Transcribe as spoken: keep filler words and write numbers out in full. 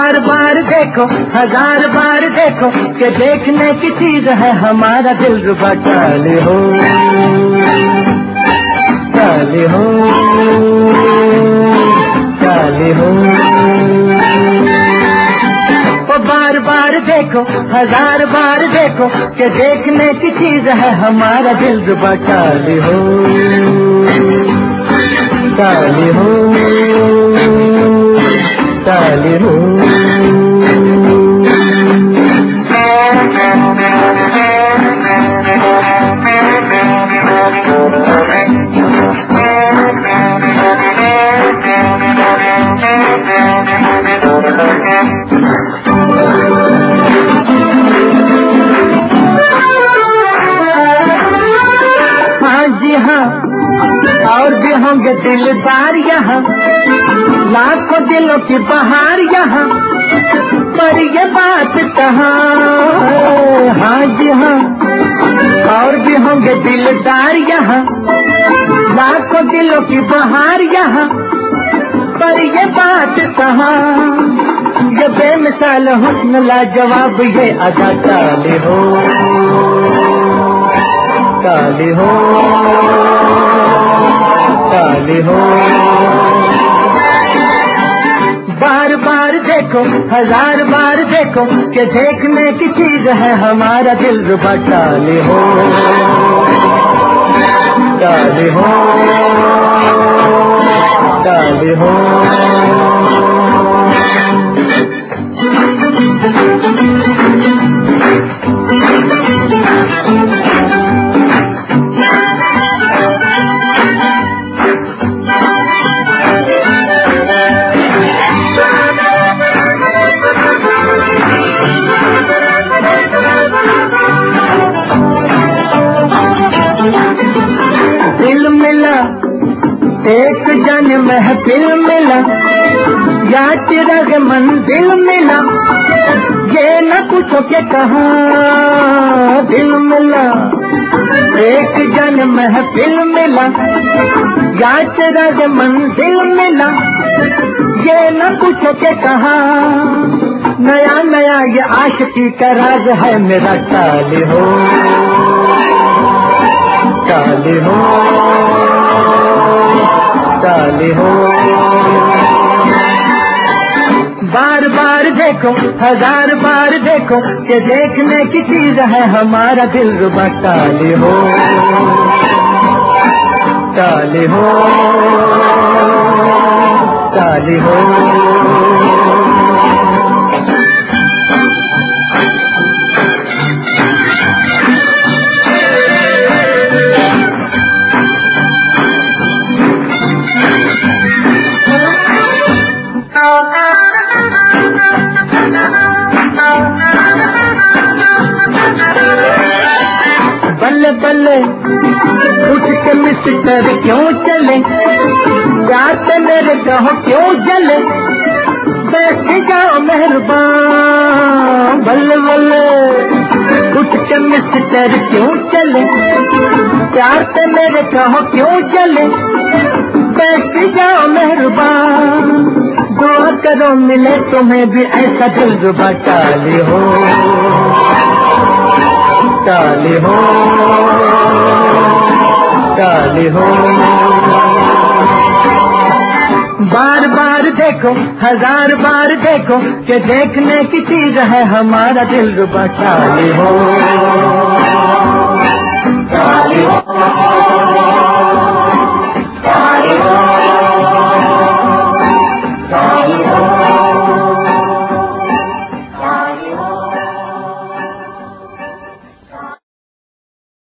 बार बार देखो, हजार बार देखो, कि देखने की चीज है हमारा दिल रुबा। काले हो काले हो काले हो, ओ बार बार देखो, हजार बार देखो, कि देखने की चीज है हमारा दिल रुबा। काले हो काले हो काले हो। हाँ जी हाँ, और भी होंगे दिलदार यहाँ, लाखों दिलों की बहार यहाँ, पर ये बात कहाँ। हाँ जी हाँ, और भी होंगे दिलदार यहाँ, लाखों दिलों की बहार यहाँ, पर ये बात कहाँ। ये बेमिसाल हुस्न लाजवाब ये अदा। काले हो काले हो काले हो, बार बार देखो, हजार बार देखो, कि देखने की चीज है हमारा दिल रुबा। काले हो काले हो काले हो। दिल मिला एक जन महफिल मिला, या चिराग मंजिल मिला, ये न पूछो के कहा। दिल मिला एक जन महफिल मिला, या चिराग मंजिल मिला, ये न पूछो के कहा। नया नया ये आशिकी का राज है मेरा। काले हो काले हो काले हो, बार बार देखो, हजार बार देखो, कि देखने की चीज है हमारा दिल रुबा। काले हो काले हो काले हो। बल्ले बल्ले उठ के मिस्टर क्यों चले, जाते मेरे कहो क्यों जले, बैठ जाओ मेहरबान। बल्ले बल्ले उठ के मिस्टर क्यों चले, जाते मेरे कहो क्यों जले, बैठ जाओ मेहरबान। दुआ करो मिले तुम्हें भी ऐसा दिल रुबा। काले हो काले हो काले हो, बार बार देखो, हजार बार देखो, कि देखने की चीज है हमारा दिल रुबा। काले हो काले हो